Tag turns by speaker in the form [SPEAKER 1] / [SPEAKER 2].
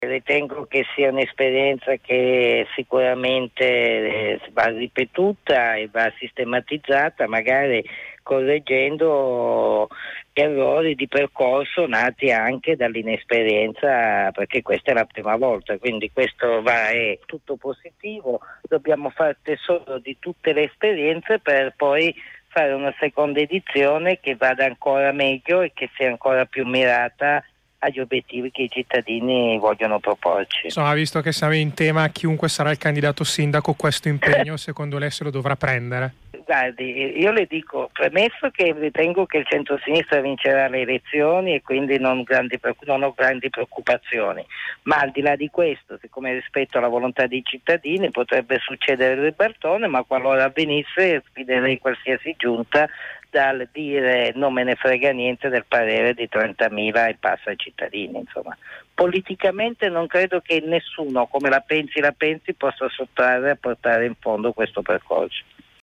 [SPEAKER 1] Ritengo che sia un'esperienza che sicuramente va ripetuta e va sistematizzata, magari correggendo errori di percorso nati anche dall'inesperienza, perché questa è la prima volta, quindi questo è tutto positivo. Dobbiamo fare tesoro di tutte le esperienze per poi fare una seconda edizione che vada ancora meglio e che sia ancora più mirata agli obiettivi che i cittadini vogliono proporci.
[SPEAKER 2] Insomma, visto che siamo in tema, chiunque sarà il candidato sindaco, questo impegno secondo lei se lo dovrà prendere?
[SPEAKER 1] Guardi, io le dico, premesso che ritengo che il centro-sinistra vincerà le elezioni e quindi non ho grandi preoccupazioni, ma al di là di questo, siccome rispetto alla volontà dei cittadini, potrebbe succedere il ribaltone, ma qualora avvenisse sfiderei qualsiasi giunta dal dire non me ne frega niente del parere di 30.000 e passa ai cittadini. Insomma, politicamente non credo che nessuno, come la pensi, possa sottrarre a portare in fondo questo percorso.